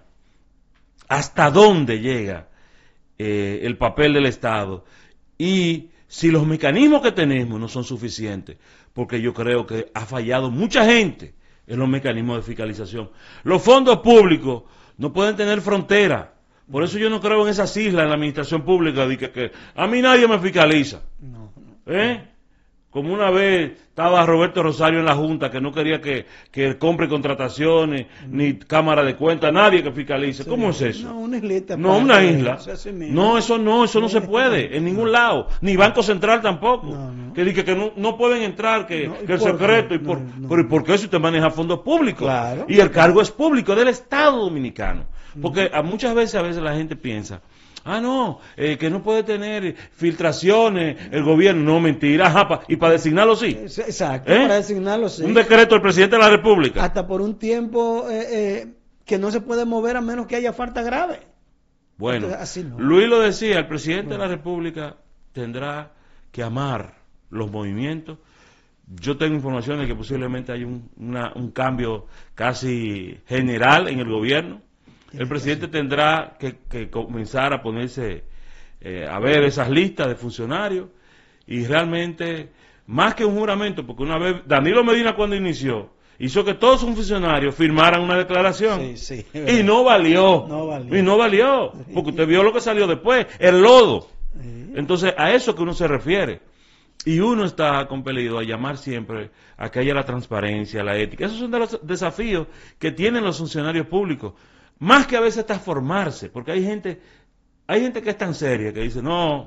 hasta dónde llega eh, el papel del Estado y si los mecanismos que tenemos no son suficientes, porque yo creo que ha fallado mucha gente en los mecanismos de fiscalización. Los fondos públicos no pueden tener frontera. Por eso yo no creo en esas islas en la administración pública de que, que a mí nadie me fiscaliza. No, no. ¿Eh? Como una vez estaba Roberto Rosario en la Junta que no quería que, que compre contrataciones, mm. ni cámara de cuentas, nadie que fiscalice. Sí. ¿Cómo es eso? No, una islita. No, una isla. No, eso no, eso no se puede en ningún lado. Ni Banco Central tampoco. No, no. Que dice que no, no pueden entrar, que, no, que el secreto. Y por, no, no. Pero ¿y por qué si usted maneja fondos públicos? Claro. Y el cargo es público, del Estado Dominicano. Porque a muchas veces, a veces la gente piensa, ah, no, eh, que no puede tener filtraciones el gobierno. No, mentira, ajá, pa, y para designarlo sí. Exacto, ¿Eh? para designarlo sí. Un decreto del presidente de la República. Hasta por un tiempo eh, eh, que no se puede mover a menos que haya falta grave. Bueno, así no. Luis lo decía, el presidente bueno. de la República tendrá que amar los movimientos. Yo tengo información de que posiblemente hay un, una, un cambio casi general en el gobierno. El presidente tendrá que, que comenzar a ponerse, eh, a ver esas listas de funcionarios y realmente, más que un juramento, porque una vez Danilo Medina cuando inició, hizo que todos sus funcionarios firmaran una declaración sí, sí, y no valió, no valió, y no valió, porque usted vio lo que salió después, el lodo. Entonces, a eso que uno se refiere. Y uno está compelido a llamar siempre a que haya la transparencia, la ética. Esos son de los desafíos que tienen los funcionarios públicos. Más que a veces hasta formarse, porque hay gente, hay gente que es tan seria que dice, no,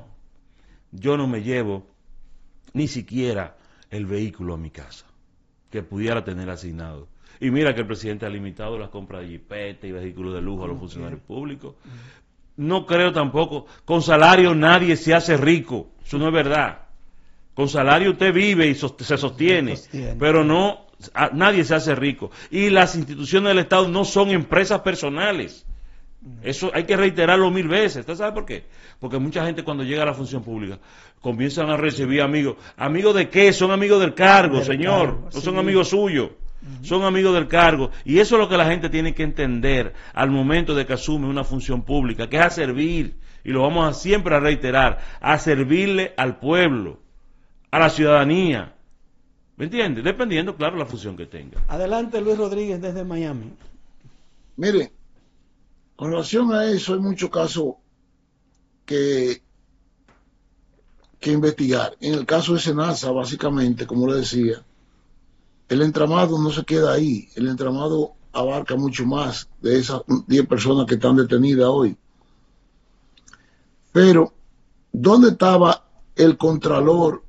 yo no me llevo ni siquiera el vehículo a mi casa, que pudiera tener asignado. Y mira que el presidente ha limitado las compras de jipete y vehículos de lujo a los funcionarios públicos. No creo tampoco, con salario nadie se hace rico, eso no es verdad. Con salario usted vive y se sostiene, pero no... nadie se hace rico y las instituciones del Estado no son empresas personales. Eso hay que reiterarlo mil veces. ¿Usted sabe por qué? Porque mucha gente cuando llega a la función pública comienzan a recibir amigos. ¿Amigos de qué? Son amigos del cargo, señor. Cargo, no son sí. amigos suyos. Uh-huh. Son amigos del cargo. Y eso es lo que la gente tiene que entender al momento de que asume una función pública, que es a servir, y lo vamos a siempre a reiterar, a servirle al pueblo, a la ciudadanía. ¿Me entiende? Dependiendo, claro, la función que tenga. Adelante, Luis Rodríguez, desde Miami. Mire, con relación a eso, hay muchos casos que, que investigar. En el caso de Senasa, básicamente, como le decía, el entramado no se queda ahí. El entramado abarca mucho más de esas diez personas que están detenidas hoy. Pero, ¿dónde estaba el contralor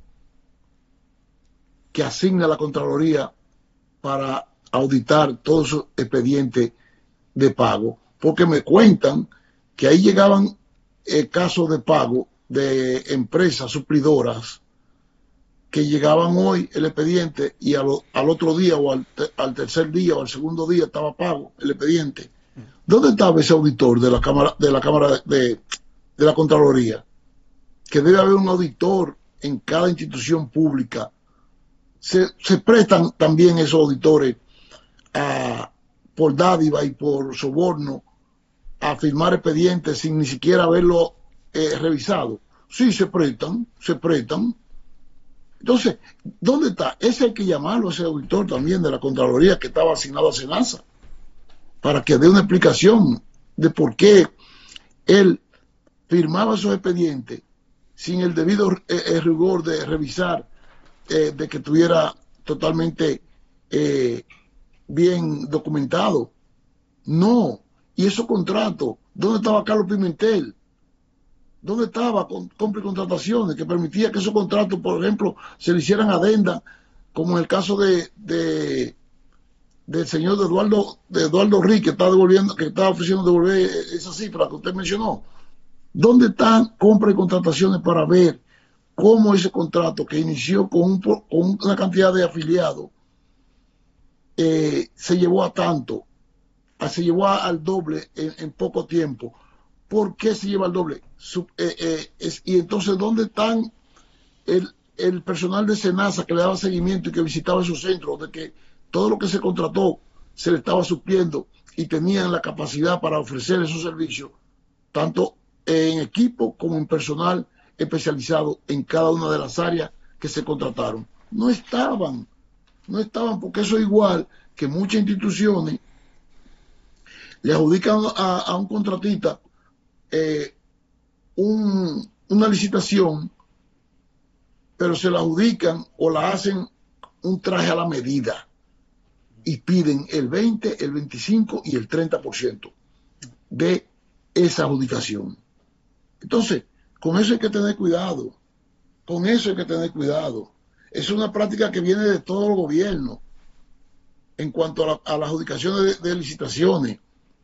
que asigna la Contraloría para auditar todos esos expedientes de pago? Porque me cuentan que ahí llegaban eh, casos de pago de empresas suplidoras que llegaban hoy el expediente y al, al otro día o al, te, al tercer día o al segundo día estaba pago el expediente. ¿Dónde estaba ese auditor de la Cámara de la Cámara de, de la Contraloría? Que debe haber un auditor en cada institución pública. Se, se prestan también esos auditores a, por dádiva y por soborno a firmar expedientes sin ni siquiera haberlo eh, revisado. Sí, se prestan, se prestan. Entonces, ¿dónde está? Ese hay que llamarlo, ese auditor también de la Contraloría que estaba asignado a Senasa, para que dé una explicación de por qué él firmaba esos expedientes sin el debido eh, rigor de revisar, eh, de que estuviera totalmente eh, bien documentado. No. Y esos contratos, ¿dónde estaba Carlos Pimentel? ¿Dónde estaba con compra y contrataciones que permitía que esos contratos, por ejemplo, se le hicieran adenda, como en el caso de, de del señor de Eduardo, de Eduardo Rick, que está devolviendo, que está ofreciendo devolver esa cifra que usted mencionó? ¿Dónde están compras y contrataciones para ver cómo ese contrato que inició con, un, con una cantidad de afiliados eh, se llevó a tanto? se llevó al doble en, en poco tiempo. ¿Por qué se lleva al doble? Su, eh, eh, es, y entonces, ¿dónde están el, el personal de SENASA que le daba seguimiento y que visitaba esos centros, de que todo lo que se contrató se le estaba supliendo y tenían la capacidad para ofrecer esos servicios, tanto en equipo como en personal especializado en cada una de las áreas que se contrataron? No estaban, no estaban, porque eso es igual que muchas instituciones le adjudican a, a un contratista eh, un, una licitación, pero se la adjudican o la hacen un traje a la medida y piden el veinte, el veinticinco y el treinta por ciento de esa adjudicación. Entonces, con eso hay que tener cuidado, con eso hay que tener cuidado. Es una práctica que viene de todo el gobierno en cuanto a la, a la adjudicación de, de licitaciones,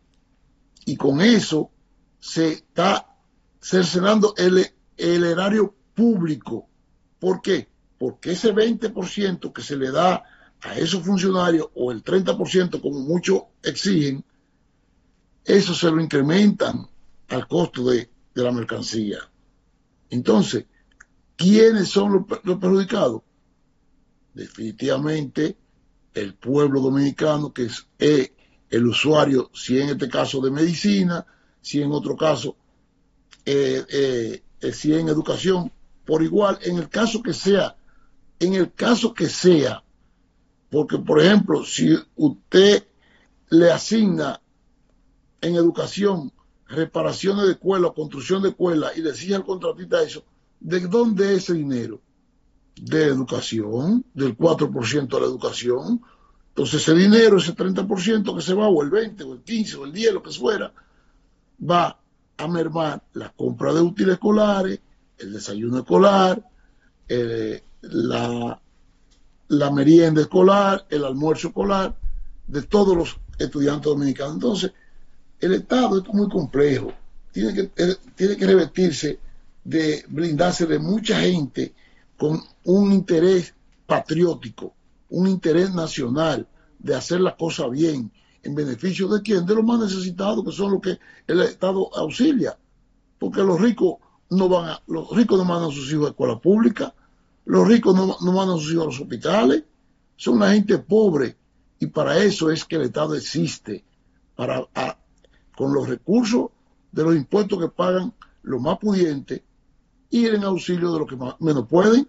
y con eso se está cercenando el, el erario público. ¿Por qué? Porque ese veinte por ciento que se le da a esos funcionarios, o el treinta por ciento como muchos exigen, eso se lo incrementan al costo de, de la mercancía. Entonces, ¿quiénes son los, los perjudicados? Definitivamente el pueblo dominicano, que es eh, el usuario, si en este caso de medicina, si en otro caso, eh, eh, eh, si en educación, por igual, en el caso que sea, en el caso que sea, porque por ejemplo, si usted le asigna en educación reparaciones de escuela, construcción de escuela, y le exige al contratista eso, ¿de dónde es ese dinero? De educación, del cuatro por ciento de la educación. Entonces ese dinero, ese treinta por ciento que se va, o el veinte, o el quince, o el diez, lo que fuera, va a mermar la compra de útiles escolares, el desayuno escolar, eh, la, la merienda escolar, el almuerzo escolar, de todos los estudiantes dominicanos. Entonces, el Estado es muy complejo, tiene que, eh, tiene que revestirse de blindarse de mucha gente con un interés patriótico, un interés nacional de hacer las cosas bien, en beneficio de quién, de los más necesitados, que son los que el Estado auxilia, porque los ricos no van a, los ricos no mandan a sus hijos a escuela pública, los ricos no, no mandan a sus hijos a los hospitales, son la gente pobre, y para eso es que el Estado existe, para a, con los recursos de los impuestos que pagan los más pudientes, ir en auxilio de los que más, menos pueden.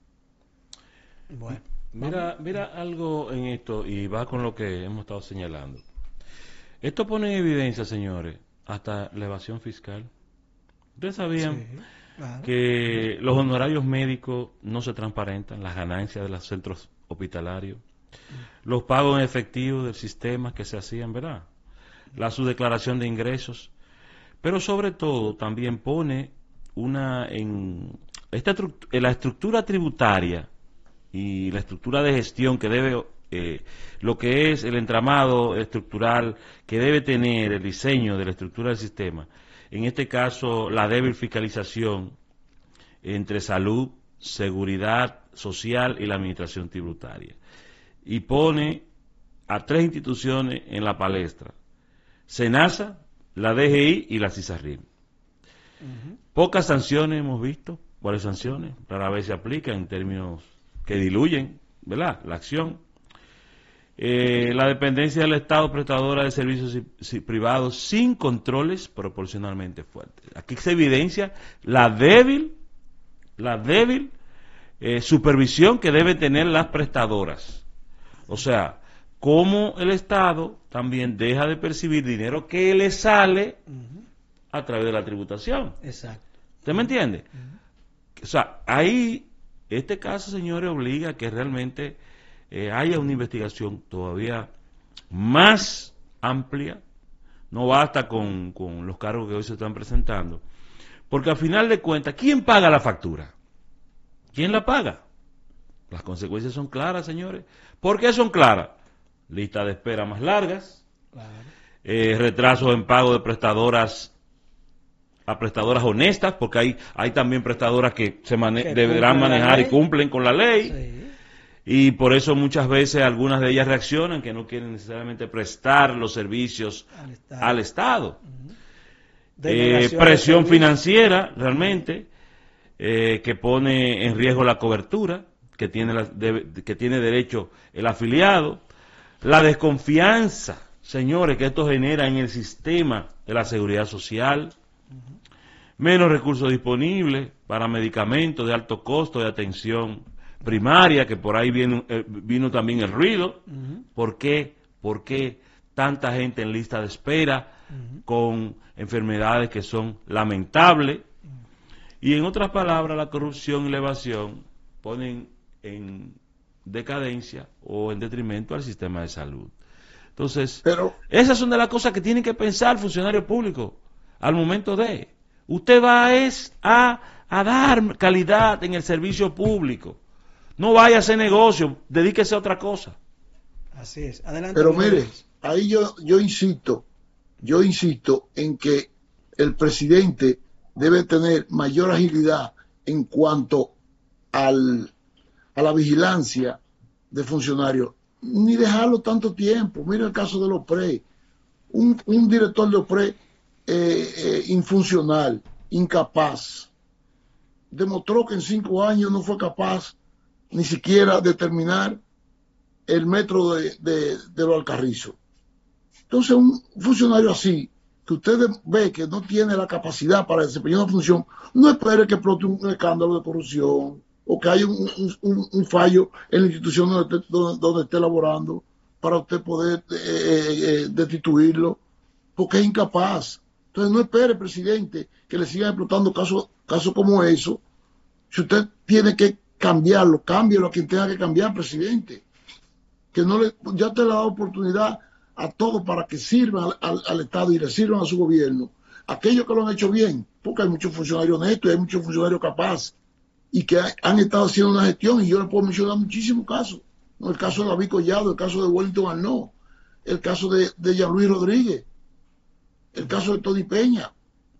Bueno, mira, mira algo en esto, y va con lo que hemos estado señalando. Esto pone en evidencia, señores, hasta la evasión fiscal. Ustedes sabían sí, claro. que los honorarios médicos no se transparentan, las ganancias de los centros hospitalarios, los pagos en efectivo del sistema que se hacían, ¿verdad? La subdeclaración de ingresos, pero sobre todo también pone una en esta en la estructura tributaria y la estructura de gestión que debe eh, lo que es el entramado estructural que debe tener el diseño de la estructura del sistema, en este caso la débil fiscalización entre salud, seguridad social y la administración tributaria, y pone a tres instituciones en la palestra: SENASA, la D G I y la CISARRIM. Uh-huh. Pocas sanciones hemos visto, ¿cuáles sanciones? Rara vez se aplican en términos que diluyen, ¿verdad?, la acción. Eh, la dependencia del Estado prestadora de servicios privados sin controles proporcionalmente fuertes. Aquí se evidencia la débil, la débil eh, supervisión que deben tener las prestadoras. O sea, cómo el Estado también deja de percibir dinero que le sale uh-huh. a través de la tributación. Exacto. ¿Usted me entiende? Uh-huh. O sea, ahí, este caso, señores, obliga a que realmente eh, haya una investigación todavía más amplia. No basta con, con los cargos que hoy se están presentando. Porque al final de cuentas, ¿quién paga la factura? ¿Quién la paga? Las consecuencias son claras, señores. ¿Por qué son claras? Listas de espera más largas, claro. eh, retrasos en pago de prestadoras a prestadoras honestas, porque hay, hay también prestadoras que se mane que deberán manejar y cumplen con la ley, sí. y por eso muchas veces algunas de ellas reaccionan que no quieren necesariamente prestar los servicios al Estado. Al Estado. Uh-huh. eh, presión financiera, realmente, eh, que pone en riesgo la cobertura que tiene, la, de, que tiene derecho el afiliado, la desconfianza, señores, que esto genera en el sistema de la seguridad social, uh-huh. menos recursos disponibles para medicamentos de alto costo de atención primaria, que por ahí vino, eh, vino también el ruido. Uh-huh. ¿Por qué? ¿Por qué tanta gente en lista de espera uh-huh. con enfermedades que son lamentables? Uh-huh. Y en otras palabras, la corrupción y la evasión ponen en decadencia o en detrimento al sistema de salud. Entonces, Pero, esas son de las cosas que tienen que pensar el funcionario público al momento de... Usted va es a, a dar calidad en el servicio público. No vaya a hacer negocio, dedíquese a otra cosa. Así es. Adelante. Pero mire, ahí yo, yo insisto, yo insisto en que el presidente debe tener mayor agilidad en cuanto al, a la vigilancia de funcionarios, ni dejarlo tanto tiempo. Mira el caso de los P R E, un, un director de los P R E eh, eh, infuncional, incapaz, demostró que en cinco años no fue capaz ni siquiera de terminar el metro de, de, de los Alcarrizos. Entonces un funcionario así, que usted ve que no tiene la capacidad para desempeñar una función, no espere que explote un escándalo de corrupción o que haya un, un, un fallo en la institución donde esté, donde, donde esté laborando para usted poder eh, eh, destituirlo, porque es incapaz. Entonces no espere, presidente, que le sigan explotando casos, casos como eso. Si usted tiene que cambiarlo, cámbialo a quien tenga que cambiar, presidente. Que no le, ya te le ha dado oportunidad a todos para que sirvan al, al, al Estado y le sirvan a su gobierno. Aquellos que lo han hecho bien, porque hay muchos funcionarios honestos y hay muchos funcionarios capaces y que ha, han estado haciendo una gestión, y yo le puedo mencionar muchísimos casos. ¿No? El caso de David Collado, el caso de Wellington Arnaud, el caso de, de Jean-Louis Rodríguez, el caso de Tony Peña,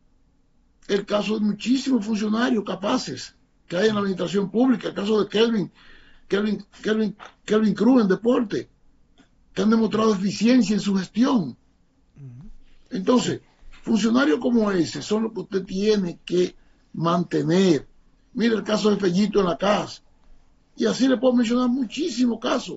el caso de muchísimos funcionarios capaces que hay en la administración pública, el caso de Kelvin, Kelvin, Kelvin, Kelvin Cruz en deporte, que han demostrado eficiencia en su gestión. Entonces, funcionarios como ese son los que usted tiene que mantener. Mire el caso de Fellito en la C A S, y así le puedo mencionar muchísimos casos.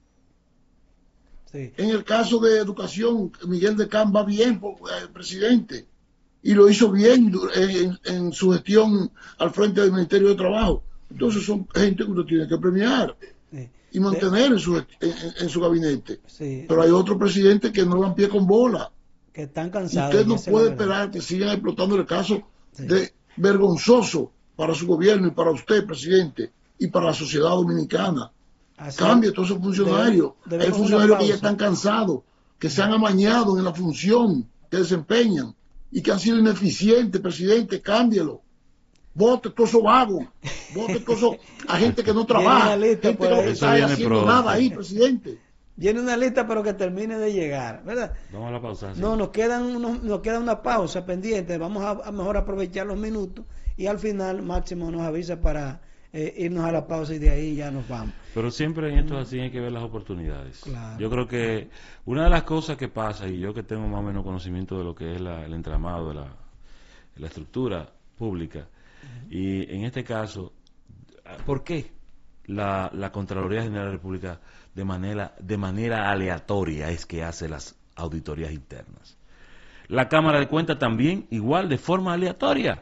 Sí. En el caso de educación, Miguel de Can va bien, eh, presidente, y lo hizo bien en, en su gestión al frente del Ministerio de Trabajo. Entonces son gente que usted tiene que premiar sí. y mantener en su, en, en su gabinete. Sí. Pero hay otros presidentes que no dan pie con bola. Que están cansados. Y usted no puede esperar que sigan explotando el caso sí. de vergonzoso para su gobierno y para usted, presidente, y para la sociedad dominicana. Así Cambie todos esos funcionarios. Debe, hay funcionarios que ya están cansados, que se han amañado en la función que desempeñan y que han sido ineficientes, presidente, cámbielo. Vote todos esos vagos, vote todos esos a gente que no trabaja, gente que no está haciendo pronto. Nada ahí, presidente. Viene una lista, pero que termine de llegar, ¿verdad? Vamos a la pausa. Sí. No, nos quedan unos, nos queda una pausa pendiente. Vamos a, a mejor aprovechar los minutos y al final Máximo nos avisa para eh, irnos a la pausa y de ahí ya nos vamos. Pero siempre en esto así hay que ver las oportunidades. Claro. Yo creo que una de las cosas que pasa, y yo que tengo más o menos conocimiento de lo que es la, el entramado de la, de la estructura pública, uh-huh. y en este caso, ¿por qué la, la Contraloría General de la República de manera, de manera aleatoria es que hace las auditorías internas? La Cámara de Cuentas también, igual, de forma aleatoria.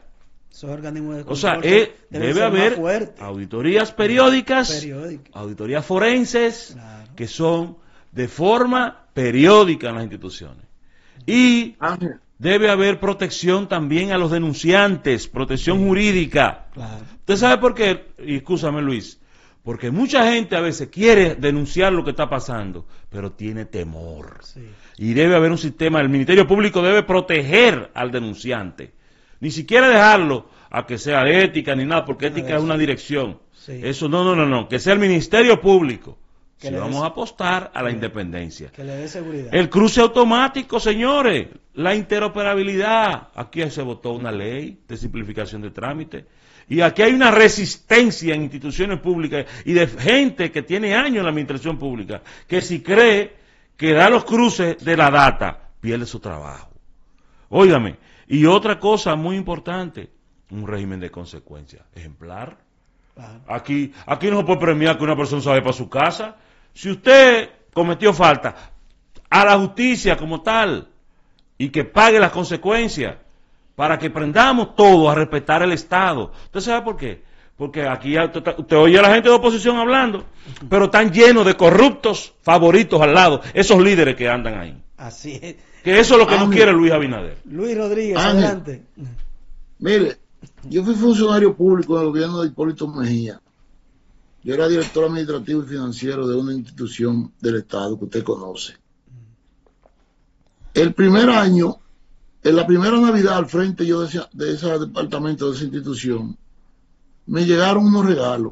De o sea, eh, debe haber auditorías periódicas, Periódica. auditorías forenses, claro. que son de forma periódica en las instituciones. Y Ángel. debe haber protección también a los denunciantes, protección sí. jurídica. Claro. ¿Usted sabe por qué? Y escúchame, Luis, porque mucha gente a veces quiere denunciar lo que está pasando, pero tiene temor. Sí. Y debe haber un sistema, el Ministerio Público debe proteger al denunciante. Ni siquiera dejarlo a que sea ética ni nada, porque ética es una dirección. Sí. Eso no, no, no, no. Que sea el Ministerio Público. Que si vamos a apostar a la sí. independencia. Que le dé seguridad. El cruce automático, señores. La interoperabilidad. Aquí se votó una ley de simplificación de trámite. Y aquí hay una resistencia en instituciones públicas y de gente que tiene años en la administración pública, que si cree que da los cruces de la data, pierde su trabajo. Óigame, y otra cosa muy importante, un régimen de consecuencias ejemplar. Aquí, aquí no se puede premiar que una persona se vaya para su casa. Si usted cometió falta, a la justicia como tal, y que pague las consecuencias, para que aprendamos todos a respetar el Estado. ¿Usted sabe por qué? Porque aquí usted, usted oye a la gente de oposición hablando, pero están llenos de corruptos favoritos al lado, esos líderes que andan ahí. Así es. Que eso es lo que no quiere Luis Abinader. Luis Rodríguez, Ángel, adelante. Mire, yo fui funcionario público del gobierno de Hipólito Mejía. Yo era director administrativo y financiero de una institución del Estado que usted conoce. El primer año, en la primera Navidad al frente yo de ese, de ese departamento, de esa institución, me llegaron unos regalos.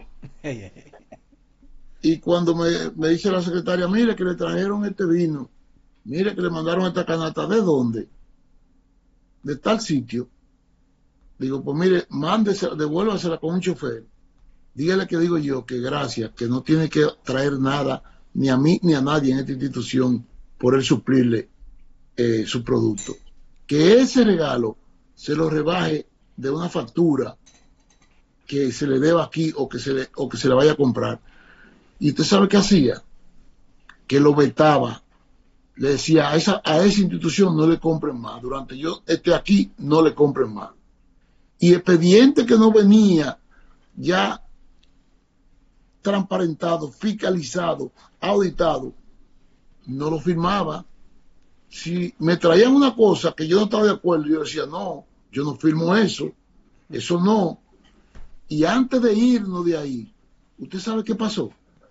Y cuando me, me dice la secretaria, mire que le trajeron este vino, mire que le mandaron esta canasta, ¿de dónde? De tal sitio. Digo, pues mire, mándese, devuélvasela con un chofer. Dígale que digo yo que gracias, que no tiene que traer nada, ni a mí ni a nadie en esta institución, por él suplirle eh, su producto. Que ese regalo se lo rebaje de una factura que se le deba aquí o que se le, o que se le vaya a comprar. Y usted sabe qué hacía, que lo vetaba, le decía a esa, a esa institución no le compren más, durante yo esté aquí no le compren más. Y expediente que no venía ya transparentado, fiscalizado, auditado, no lo firmaba. Si me traían una cosa que yo no estaba de acuerdo, yo decía, no, yo no firmo eso, eso no. Y antes de irnos de ahí, ¿usted sabe qué pasó?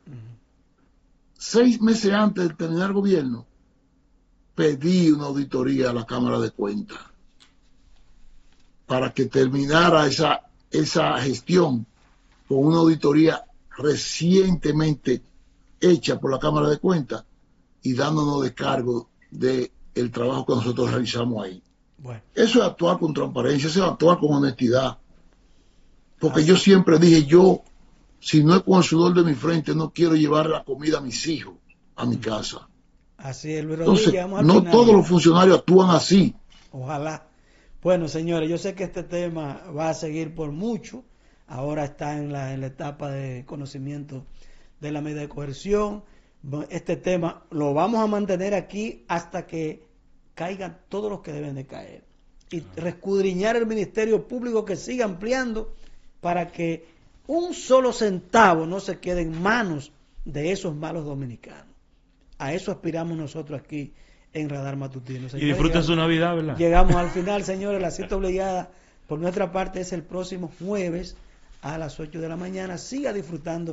Seis meses antes de terminar el gobierno, pedí una auditoría a la Cámara de Cuentas para que terminara esa, esa gestión con una auditoría recientemente hecha por la Cámara de Cuentas y dándonos descargo de el trabajo que nosotros realizamos ahí. Bueno. Eso es actuar con transparencia, eso es actuar con honestidad. Porque Así. yo siempre dije, yo, si no es con el sudor de mi frente, no quiero llevar la comida a mis hijos a mi casa. Así es, Luis Rodríguez. Entonces, no final. Todos los funcionarios actúan así. Ojalá. Bueno, señores, yo sé que este tema va a seguir por mucho. Ahora está en la, en la etapa de conocimiento de la medida de coerción. Este tema lo vamos a mantener aquí hasta que caigan todos los que deben de caer. Y rescudriñar el Ministerio Público, que siga ampliando para que un solo centavo no se quede en manos de esos malos dominicanos. A eso aspiramos nosotros aquí en Radar Matutino. Señores, y disfruten su Navidad, ¿verdad? Llegamos al final, señores. La cita obligada por nuestra parte es el próximo jueves a las ocho de la mañana. Siga disfrutando